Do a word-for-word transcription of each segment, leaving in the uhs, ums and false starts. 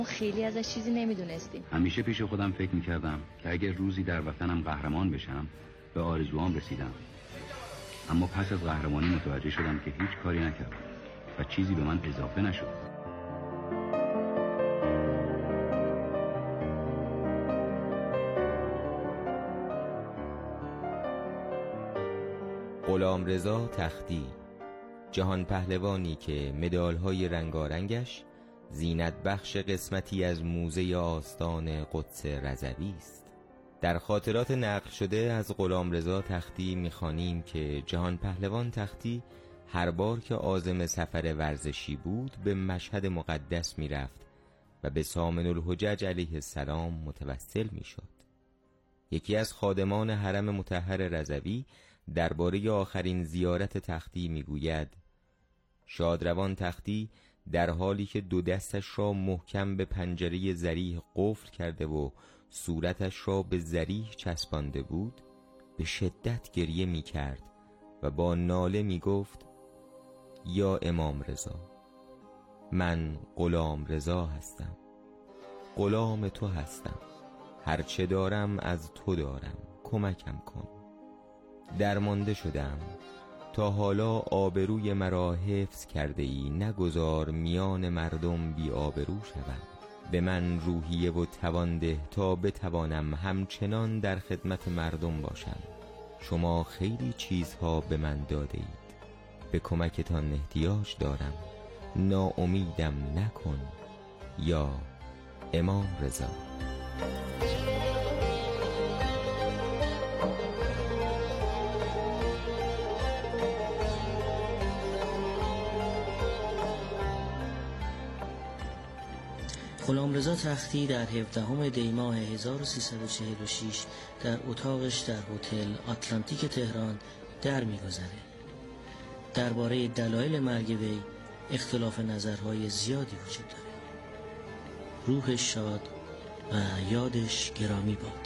خیلی ازش چیزی نمیدونستیم. همیشه پیش خودم فکر میکردم که اگر روزی در وطنم قهرمان بشم به آرزوام رسیدم، اما پس از قهرمانی متوجه شدم که هیچ کاری نکردم و چیزی به من اضافه نشد. غلامرضا تختی، جهان پهلوانی که مدال‌های رنگارنگش زینت بخش قسمتی از موزه آستان قدس رضوی است. در خاطرات نقل شده از غلامرضا تختی می‌خوانیم که جهان پهلوان تختی هر بار که عازم سفر ورزشی بود به مشهد مقدس می‌رفت و به سامن الحجج علیه السلام متوسل می‌شد. یکی از خادمان حرم مطهر رضوی درباره آخرین زیارت تختی میگوید: شادروان تختی در حالی که دو دستش را محکم به پنجره ذریح قفل کرده و صورتش را به ذریح چسبانده بود به شدت گریه می کرد و با ناله می گفت: یا امام رضا، من غلام رضا هستم، غلام تو هستم، هرچه دارم از تو دارم، کمکم کن. درمانده شدم، تا حالا آبروی مرا حفظ کرده ای، نگذار میان مردم بی آبرو شوم. به من روحیه و توان ده تا بتوانم همچنان در خدمت مردم باشم. شما خیلی چیزها به من داده اید، به کمکتان احتیاج دارم، ناامیدم نکن یا امام رضا. غلامرضا تختی در هفدهم دی ماه هزار و سیصد و چهل و شش در اتاقش در هتل آتلانتیک تهران در می‌گذره. درباره دلایل مرگ وی اختلاف نظرهای زیادی وجود داره. روحش شاد و یادش گرامی باد.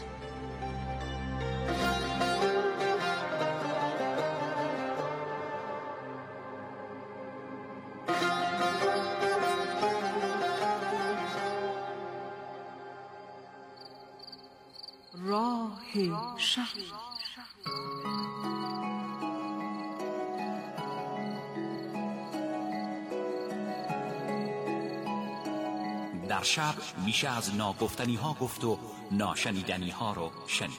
راه شب. در شب میشه از ناگفتنی ها گفت و ناشنیدنی ها رو شنید.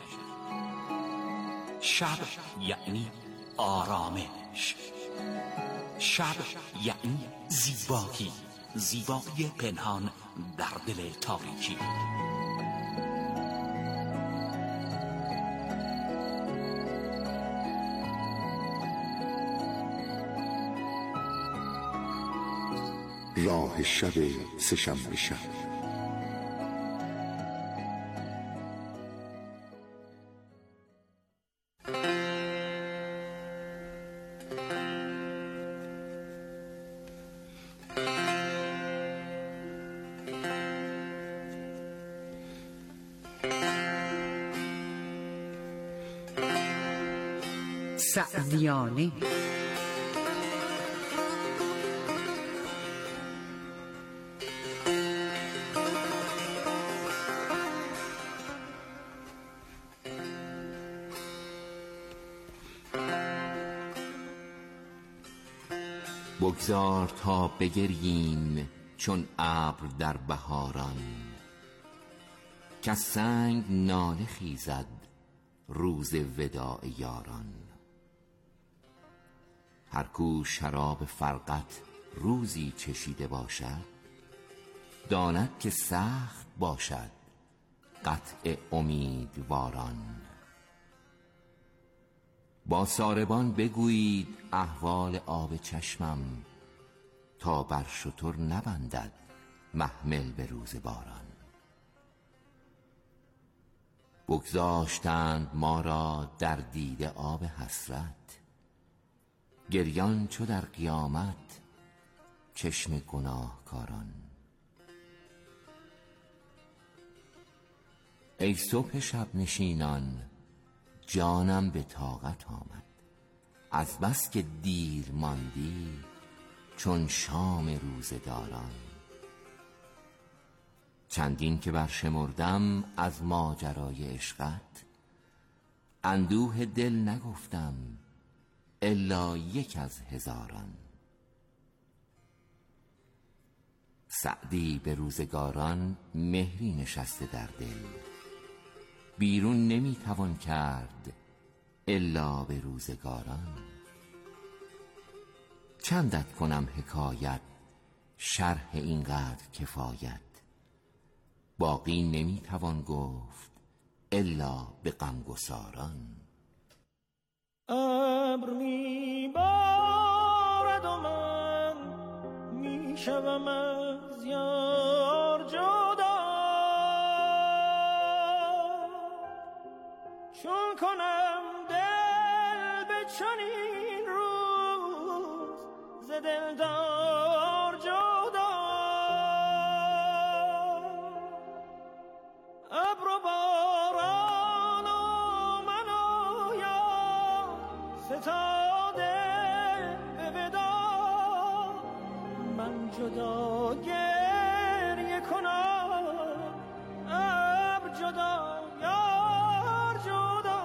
شب یعنی آرامش، شب یعنی زیبایی، زیبایی پنهان در دل تاریکی. راه شب سه‌شنبه شب. سعدیانه بگذار تا بگریم چون ابر در بهاران، که سنگ ناله خیزد روز وداع یاران. هر کو شراب فرقت روزی چشیده باشد، داند که سخت باشد قطع امیدواران. با ساربان بگویید احوال آب چشمم، تا بر شتر نبندد محمل به روز باران. بگذاشتند ما را در دیده آب حسرت، گریان چو در قیامت چشم گناهکاران. ای صبح شب نشینان، جانم به طاقت آمد، از بس که دیر ماندی چون شام روزداران. چندین که برشمردم از ماجرای عشقت، اندوه دل نگفتم الا یک از هزاران. سعدی به روزگاران مهری نشسته در دل، بیرون نمیتوان کرد الا به روزگاران. چندت کنم حکایت، شرح اینقدر کفایت، باقی نمیتوان گفت الا به غمگساران. ابر میبارد و من میشوم از یار جدا، چون کنم دل به چنین روز ز دلدار جدا. ابر و باران و من و یار ستاده به ودا، من جدا گریه کنم ابر جدا یار جدا.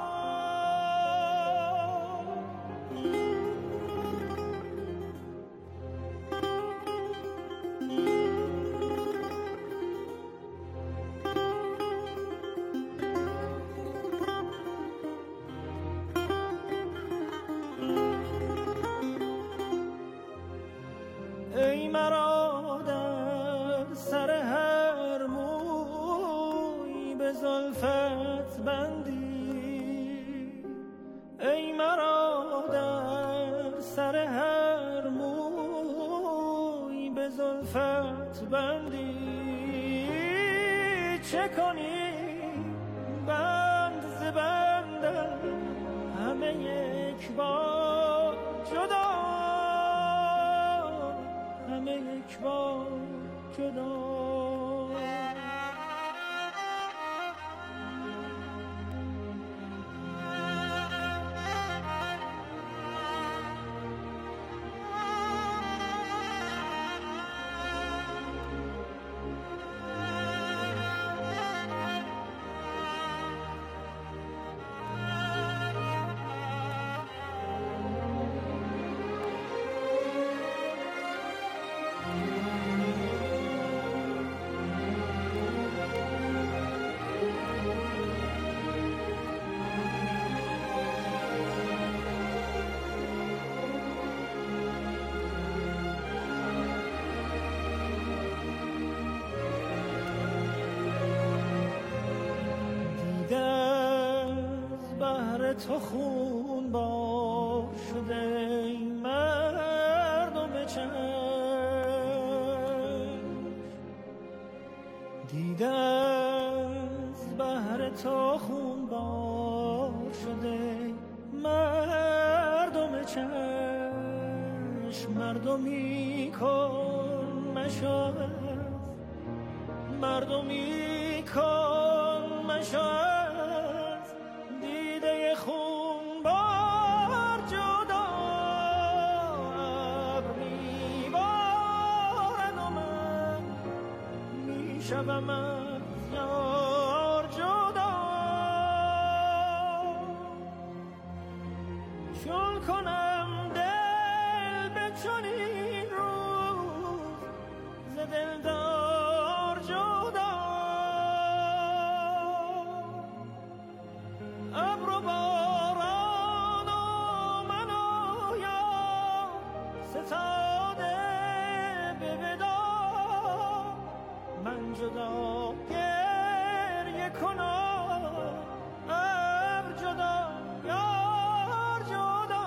ای مرا در سر هر موی به زلفت بندی، ای مرا در سر هر موی به زلفت بندی، چه کنی بند ز بندم همه یک بار جدا، همه یک بار جدا. تو خون بار شده ای مردم چشم، دیده از بهر تو خون بار شده مردم چشم. مردمی کن مشو، مردمی کن مشو خون بار جدا. ابر میبارد و من میشوم از یار جدا، چون کنم دل به چنین روز ز دلدار جدا. ابر و باران و من و یار ستاده به ودا، من جدا گریه کنم ابر جدا یار جدا.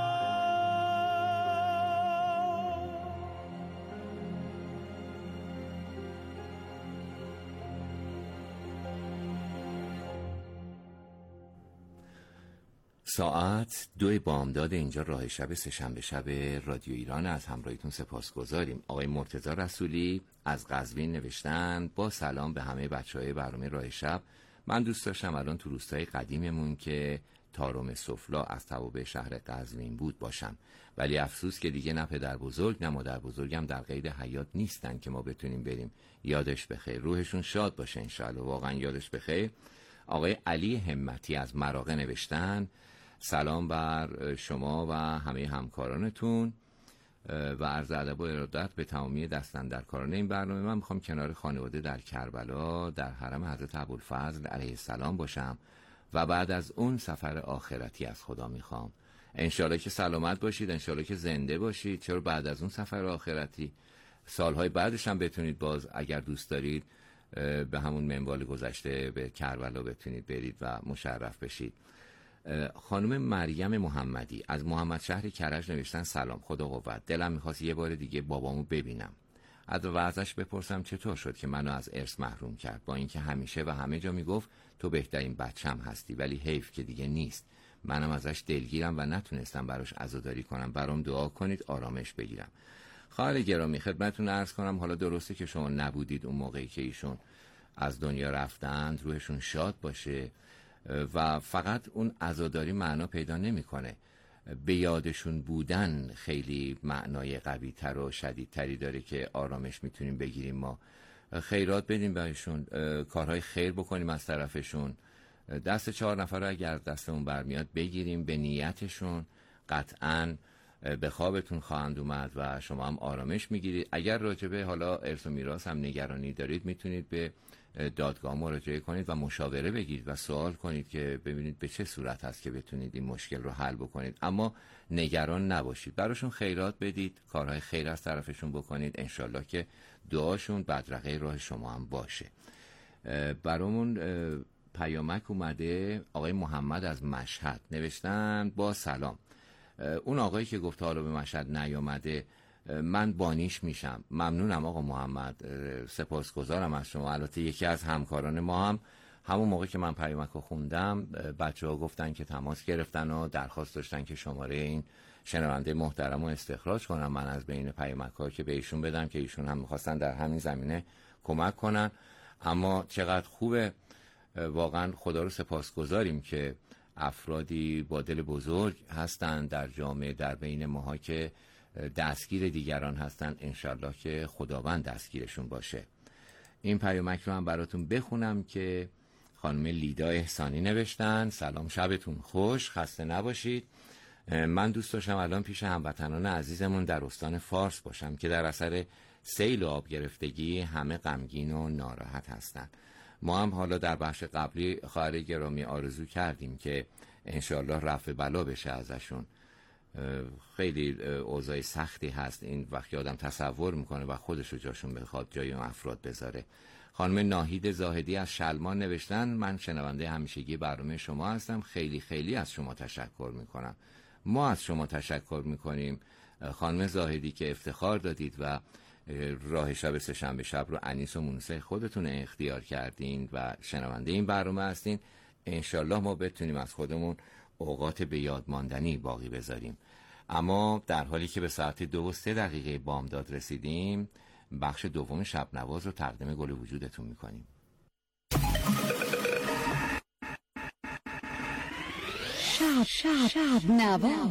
ساعت دو بامداد، اینجا راه شب سه‌شنبه شب رادیو ایران. از همراهیتون سپاسگزاریم. آقای مرتضی رسولی از قزوین نوشتن: با سلام به همه بچهای برنامه راه شب، من دوست داشتم الان تو روستای قدیممون که تارم سفلا از توابع شهر قزوین بود باشم. ولی افسوس که دیگه نه پدر بزرگ نه مادر بزرگم در قید حیات نیستن که ما بتونیم بریم. یادش بخیر، روحشون شاد باشه انشالله. واقعا یادش بخیر. آقای علی همتی از مراغه نوشتن سلام بر شما و همه همکارانتون و عرض ادب و ارادت به تمامی دستاندرکاران این برنامه. من میخوام کنار خانواده در کربلا در حرم حضرت ابوالفضل علیه السلام باشم و بعد از اون سفر آخرتی از خدا میخوام. انشالله که سلامت باشید، انشالله که زنده باشید. چرا بعد از اون سفر آخرتی؟ سالهای بعدش هم بتونید باز اگر دوست دارید به همون منوال گذشته به کربلا بتونید برید و مشرف بشید. خانم مریم محمدی از محمد شهر کرج نوشتن سلام، خدا قوت. دلم میخواست یه بار دیگه بابامو ببینم و ازش بپرسم چطور شد که منو از ارث محروم کرد، با اینکه همیشه و همه جا میگفت تو بهترین بچم هستی، ولی حیف که دیگه نیست. منم ازش دلگیرم و نتونستم براش عزاداری کنم. برام دعا کنید آرامش بگیرم. خواهر گرامی خدمتتون عرض کنم حالا درسته که شما نبودید اون موقعی که ایشون از دنیا رفتند، روحشون شاد باشه و فقط اون عزاداری معنا پیدا نمیکنه. به یادشون بودن خیلی معنای قوی تر و شدیدتری داره که آرامش میتونیم بگیریم. ما خیرات بدیم بهشون، کارهای خیر بکنیم از طرفشون. دست چهار نفر رو اگر دستمون برمیاد بگیریم به نیتشون، قطعاً به خوابتون خواهند اومد و شما هم آرامش میگیرید. اگر راجبه حالا ارث و میراث هم نگرانی دارید میتونید به دادگاه مراجعه کنید و مشاوره بگیرید و سوال کنید که ببینید به چه صورت هست که بتونید این مشکل رو حل بکنید. اما نگران نباشید، براشون خیرات بدید، کارهای خیر از طرفشون بکنید، انشالله که دعاشون بدرقه راه شما هم باشه. برامون پیامک اومده آقای محمد از مشهد نوشتن با سلام. اون آقایی که گفت حالا به مشهد نیامده من بانیش میشم. ممنونم آقا محمد، سپاسگزارم از شما. البته یکی از همکاران ما هم همون موقع که من پیامک رو خوندم بچه ها گفتن که تماس گرفتن و درخواست داشتن که شماره این شنونده محترم رو استخراج کنم من از بین پیامک ها که به ایشون بدم که ایشون هم میخواستن در همین زمینه کمک کنن. اما چقدر خوبه، واقعا خدا رو سپاسگزاریم که افرادی با دل بزرگ هستند در جامعه، در بین ماها که دستگیر دیگران هستند. انشالله که خداوند دستگیرشون باشه. این پیامک رو هم براتون بخونم که خانم لیدا احسانی نوشتن سلام، شبتون خوش، خسته نباشید. من دوست داشتم الان پیش هموطنان عزیزمون در استان فارس باشم که در اثر سیل و آب گرفتگی همه غمگین و ناراحت هستند. ما هم حالا در بخش قبلی خواهر گرامی آرزو کردیم که انشالله رفع بلا بشه ازشون. خیلی اوضاع سختی هست این وقتی آدم تصور میکنه و خودش رو جاشون بخواد جای اون افراد بذاره. خانم ناهید زاهدی از شلمان نوشتن من شنونده همیشگی برنامه شما هستم، خیلی خیلی از شما تشکر میکنم. ما از شما تشکر میکنیم خانم زاهدی که افتخار دادید و راه شب سه‌شنبه شب رو انیس و مونسه خودتون اختیار کردین و شنونده این برنامه هستین. انشالله ما بتونیم از خودمون اوقات به یاد ماندنی باقی بذاریم. اما در حالی که به ساعت دو و سه دقیقه بامداد رسیدیم بخش دوم شب نواز رو تقدیم گل وجودتون میکنیم. شب شب شب نواز.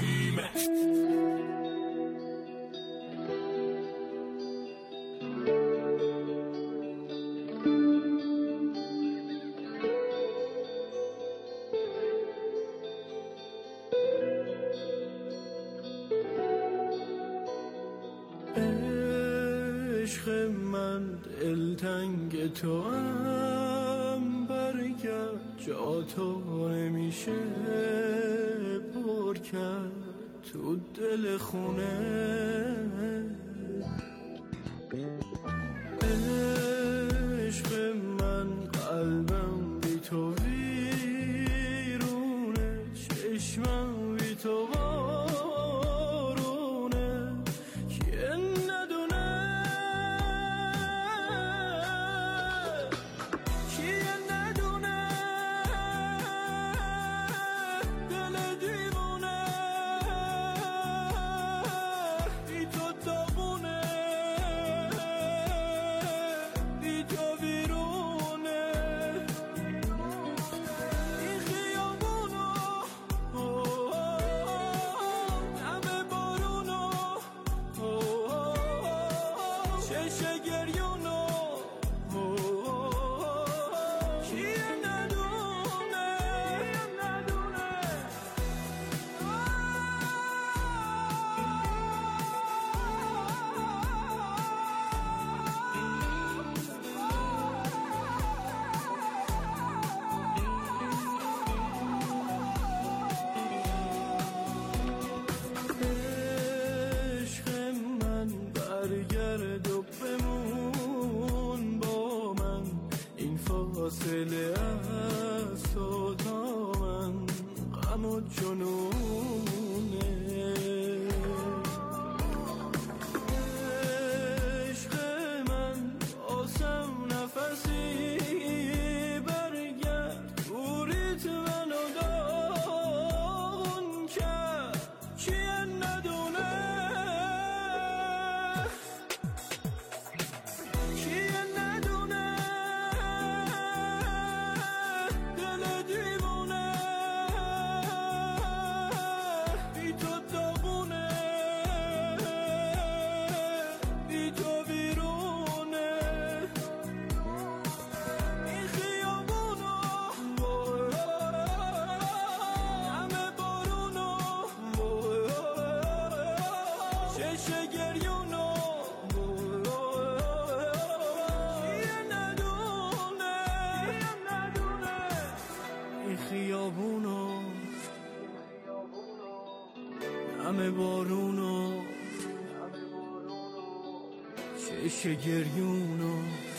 دلتنگ تو هم برگرد جا تو نمیشه پر کرد تو دل خونه. عشق من قلبم بی تو ویرونه، چشمم بی تو بارونه، که ندونه فاصله است و تا من غم و جنونه عشق من آسم نفسی برگرد دوریت منو داغون کرد چیه ندونه چیه ندونه دل دیوونه بی تو داغونه بی تو بیرونه این خیابونو همه بارونو چشه گریونو چیه ندونه این خیابونو همه بارونو چشه گریونو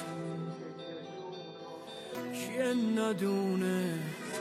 چیه ندونه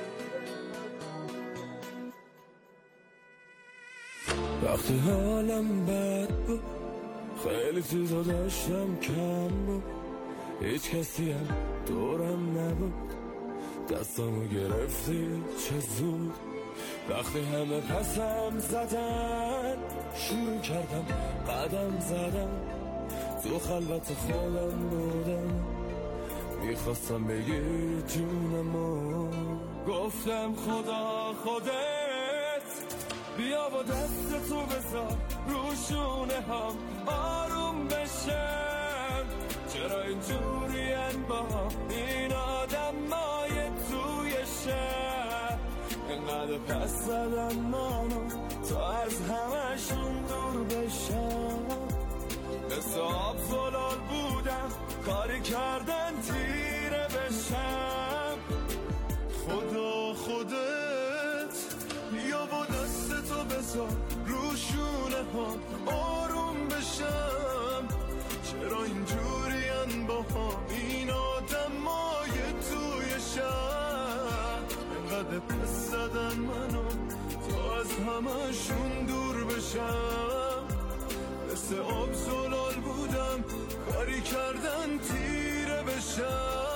وقتی حالم بد بود خیلی چیزا داشتم کم بود هیچ کسی هم دورم نبود دستامو گرفتی چه زود وقتی همه پسم زدن شروع کردم قدم زدم تو خلوت خودم بودم میخواستم بگی جونمو گفتم خدا خودت بیا با دست تو بذار رو شونه هم آروم بشم چرا اینجورین با این آدمای توی شهر انقدر پس زدن منو تا از همشون دور بشم مثل آب زلال بودم کاری کردن تیره بشم خدا خودت بیا با دست تو بذار رو شونه ها آروم بشم چرا اینجورین با ها این آدمای توی شهر انقدر پس زدن منو تا از همشون دور بشم مثل آب زلال بودم کاری کردن تیره بشم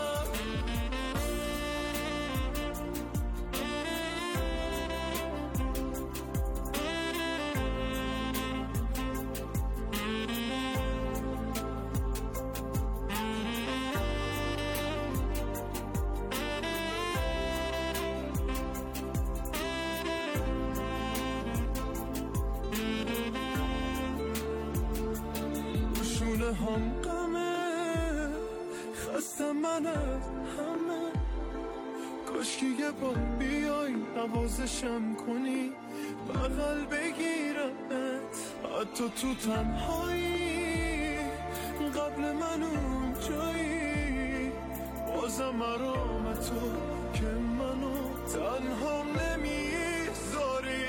هم غمه خستم من از همه کاشکی یه بار بیای نوازشم کنی بغل بگیرمت حتی تو تنهایی قبل من اون جایی بازم مرام تو که منو تنها نمیذاری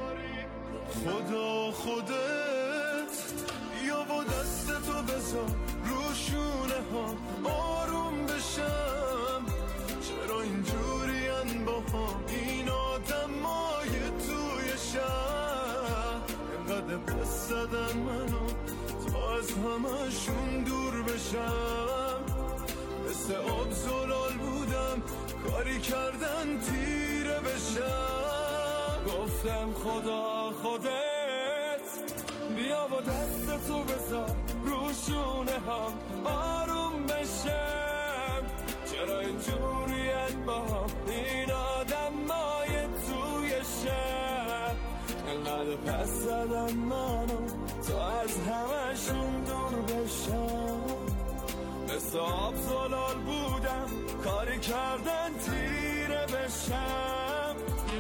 خدا خودت بیا با دست تو بذار رو شونه ها آروم بشم چرا اینجورین با ها این آدمای توی شهر انقدر پس زدن منو تا از همشون دور بشم مثل آب زلال بودم کاری کردن تیره بشم گفتم خدا خودت بیا با دست تو بذار رو شونه هم آروم بشم چرا اینجورین با این آدمای توی شهر انقدر پس زدن منو تا از همشون دور بشم مثل آب زلال بودم کاری کردن تیره بشم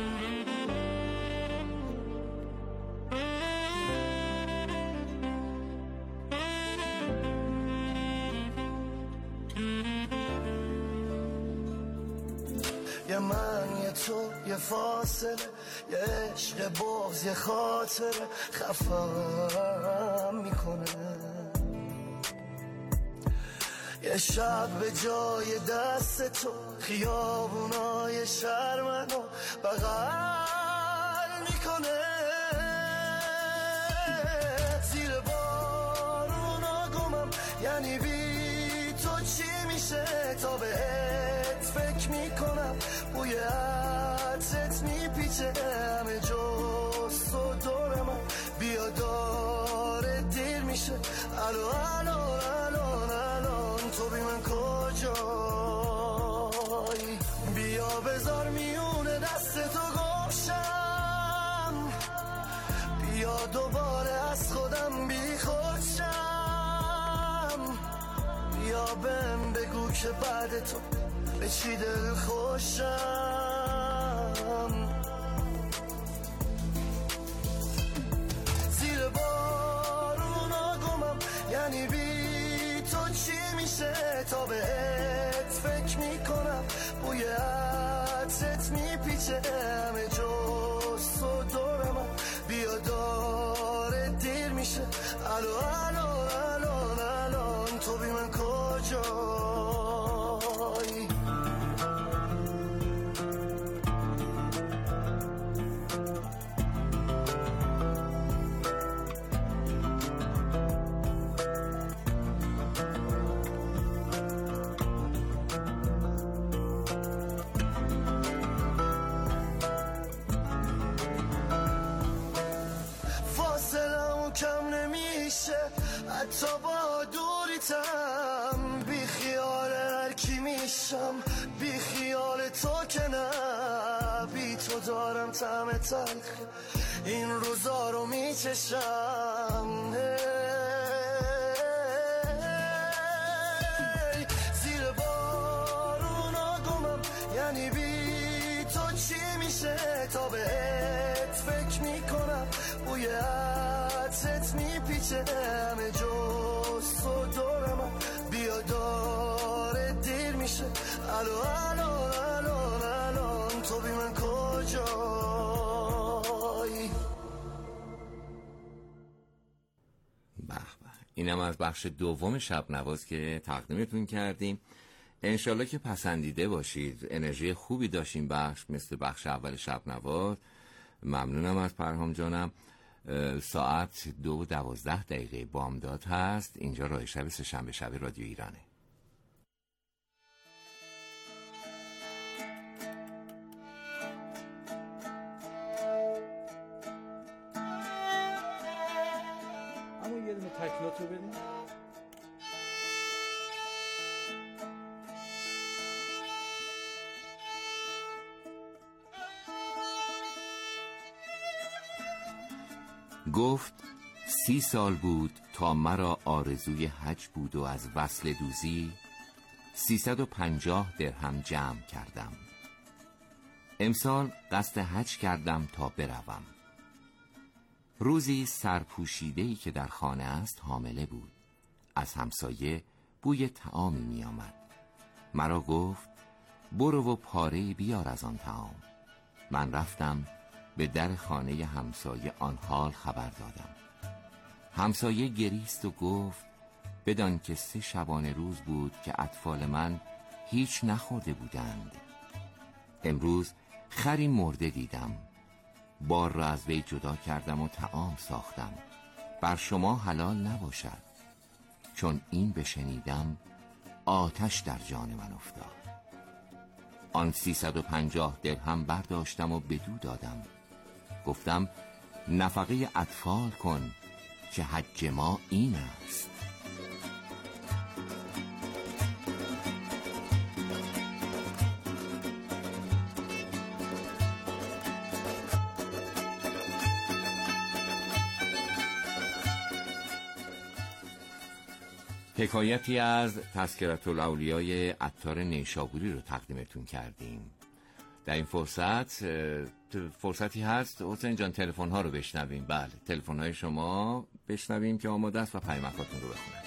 یه من یه تو یه فاصله یه عشق بغض یه خاطره خفم میکنه یه شب به جای دست تو خیابونای شهر منو بغل میکنه، زیر بارونا گمم یعنی بی تو چی میشه، تا بهت فکر میکنم بوی عطرت میپیچه همه جز تو دور من، بیا داره دیر میشه، الو الو الان الان تو بی من کجایی، بیا بذار میونه دست تو گوشم، بیا دوباره از خودم بی خودشم، بیا بهم بگو که بعد تو به چی دل خوشم، زیر بارونا گمم یعنی بی تو چی میشه، تا بهت فکر میکنم بوی عطرت میپیچه همه جز تو دور من، بیا داره دیر میشه، الو الو الان الان تو بی من کجایی. کم نمیشه حتی با دوریتم، بی خیال هر کی میشم، بی خیال تو که نه، بی تو دارم طعم تلخ این روزا رو میچشم، زیر بارونا گمم یعنی بی تو چی میشه، تا بهت فکر میکنم بوی عطرت میپیچه همه جز تو دور من، بیا داره دیر میشه، الو الو الو الان تو بی من کجایی. به به، اینم از بخش دوم شب نواز که تقدیمتون کردیم. انشالله که پسندیده باشید. انرژی خوبی داشتیم بخش مثل بخش اول شب نواز. ممنونم از پرهام جانم. ساعت دو دوازده دقیقه بامداد هست. اینجا راه شب سه‌شنبه شب رادیو ایرانه. اما یه دونه تکلات رو بدیم. گفت سی سال بود تا مرا آرزوی حج بود و از وصل دوزی سیصد و پنجاه درهم جمع کردم. امسال قصد حج کردم تا بروم. روزی سرپوشیده‌ای که در خانه است حامله بود. از همسایه بوی طعامی می آمد. مرا گفت برو و پاره بیار از آن طعام. من رفتم به در خانه همسایه آن حال خبر دادم. همسایه گریست و گفت بدان که سه شبانه روز بود که اطفال من هیچ نخورده بودند. امروز خری مرده دیدم. بار را از وی جدا کردم و طعام ساختم. بر شما حلال نباشد. چون این بشنیدم آتش در جان من افتاد. آن سیصد و پنجاه درهم برداشتم و بدو دادم. گفتم نفقه اطفال کن که حج ما این است. حکایتی از تذکرة الاولیای عطار نیشابوری رو تقدیمتون کردیم. در این فرصت فرصتی هست حسین جان تلفن ها رو بشنویم. بله، تلفن های شما بشنویم که آماده است و پیامکاتون رو بخونم.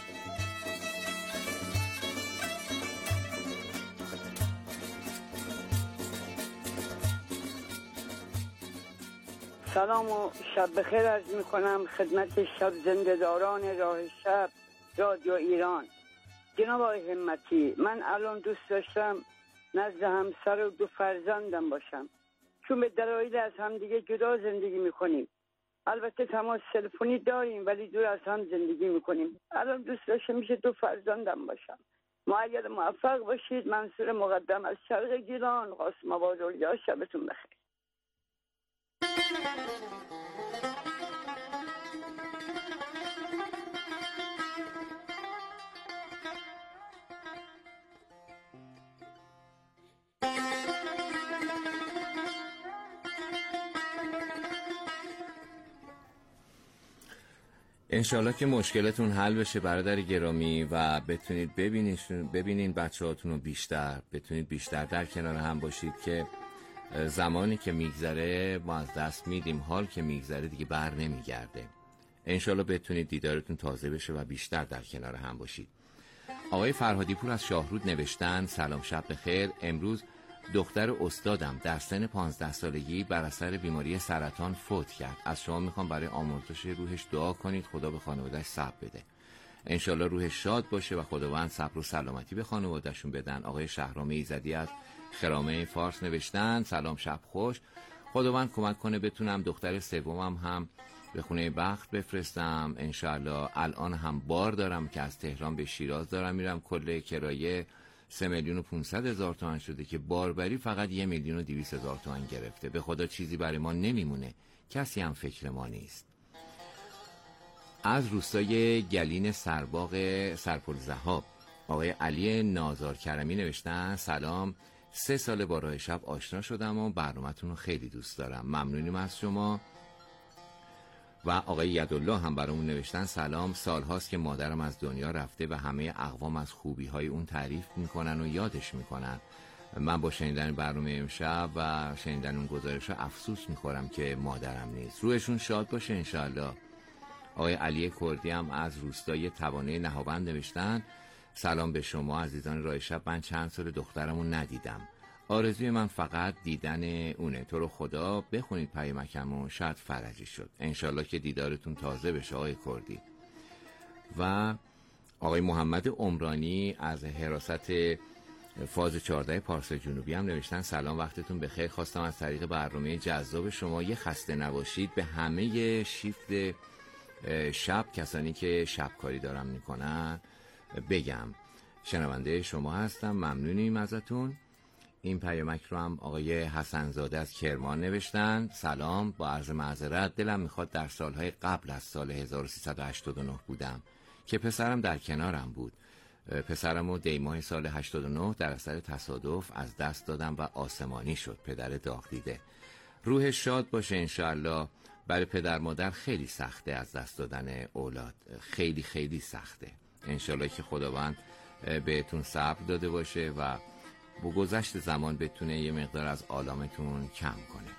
سلام و شب بخیر عرض میکنم خدمت شب زنده‌داران راه شب رادیو ایران. جناب آقای همتی، من الان دوست داشتم نزد همسر و دو فرزندم باشم، چون به دلایل از همدیگه جدا زندگی میکنیم. البته تماس تلفنی داریم ولی دور از هم زندگی میکنیم. الان دوست داشتم میشه دو فرزندم باشم. مؤید موفق باشید. منصور مقدم از شرق گیلان، قاسم آباد اولیا. شبتون بخیر. انشالله که مشکلتون حل بشه برادر گرامی و بتونید ببینین بچه هاتون رو بیشتر، بتونید بیشتر در کنار هم باشید که زمانی که میگذره ما از دست میدیم، حال که میگذره دیگه بر نمیگرده. انشالله بتونید دیدارتون تازه بشه و بیشتر در کنار هم باشید. آقای فرهادی پور از شاهرود نوشتن سلام شب بخیر. امروز دختر استادم در سن پانزده سالگی بر اثر بیماری سرطان فوت کرد. از شما میخوام برای آمرزش روحش دعا کنید، خدا به خانواده‌اش صبر بده. انشالله روحش شاد باشه و خداوند صبر و سلامتی به خانواده‌شون بدن. آقای شهرام ایزدی از خرامه فارس نوشتن سلام شب خوش. خداوند کمک کنه بتونم دختر سومم هم به خونه بخت بفرستم انشالله. الان هم بار دارم که از تهران به شیراز دارم میرم، کل کرایه سه میلیون و پونصد هزار تومان شده که باربری فقط یه میلیون و دویست هزار تومان گرفته. به خدا چیزی برای ما نمیمونه، کسی هم فکر ما نیست. از روستای گلین سرباغ سرپل ذهاب آقای علی نازار کرمی نوشتن سلام، سه سال با راه شب آشنا شدم و برنامه‌تون رو خیلی دوست دارم، ممنونیم از شما. و آقای یدالله هم برامون نوشتن سلام، سالهاست که مادرم از دنیا رفته و همه اقوام از خوبی‌های اون تعریف میکنن و یادش میکنن. من با شنیدن برنامه امشب و شنیدن اون گزارش افسوس میخورم که مادرم نیست. روحشون شاد باشه انشالله. آقای علی کردی هم از روستای توانه نهاوند نوشتن سلام به شما عزیزان راه شب، من چند سال دخترمو ندیدم، آرزوی من فقط دیدن اونه. تو رو خدا بخونید پیامکمو، شاید فرجی شد. انشالله که دیدارتون تازه بشه آقای کردی. و آقای محمد عمرانی از حراست فاز چهارده پارس جنوبی هم نوشتن سلام وقتتون بخیر، خواستم از طریق برنامه جذاب شما یه خسته نباشید به همه شیفت شب کسانی که شبکاری دارن میکنن بگم. شنونده شما هستم، ممنونیم ازتون. این پیامک رو هم آقای حسنزاده از کرمان نوشتن سلام، با عرض معذرت دلم میخواد در سالهای قبل از سال هزار و سیصد و هشتاد و نه بودم که پسرم در کنارم بود. پسرم رو دیماه سال هشتاد و نه در اثر تصادف از دست دادم و آسمانی شد، پدر داغ دیده. روح شاد باشه انشالله. برای پدر مادر خیلی سخته از دست دادن اولاد، خیلی خیلی سخته. انشالله که خداوند بهتون صبر داده باشه و با گذشت زمان بتونه یه مقدار از آلامتون کم کنه.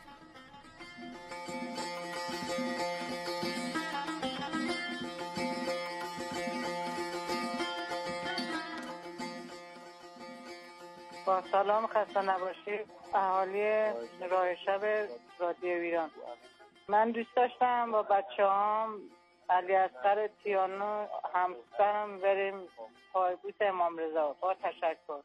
با سلام، خسته نباشید اهالی راه شب رادیو ایران. من دوست داشتم با بچه هام علی اصغر تیانو همسرم بریم پایبوس امام رضا. با تشکر.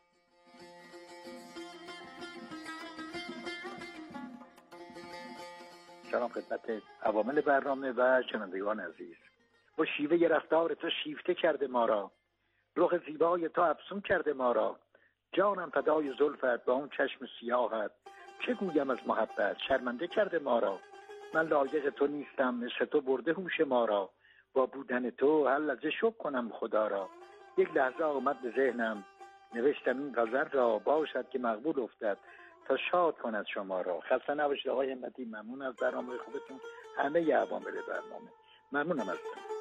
سلام خدمت عوامل برنامه و شنوندگان عزیز. با شیوه رفتار تو شیفته کرده ما را، رخ زیبای تو افسون کرده ما را، جانم فدای زلفت با اون چشم سیاهت، چه گویم از محبت شرمنده کرده ما را. من لایق تو نیستم، مثل تو برده هوش ما را، با بودن تو هر لحظه شکر کنم خدا را. یک لحظه آمد به ذهنم نوشتم این غزل را، باشد که مقبول افتد تا شاد کند شما را. خسته نباشید آقای همتی، ممنون از برنامه خوبتون، همه ی عوامل برنامه ممنونم ازتون.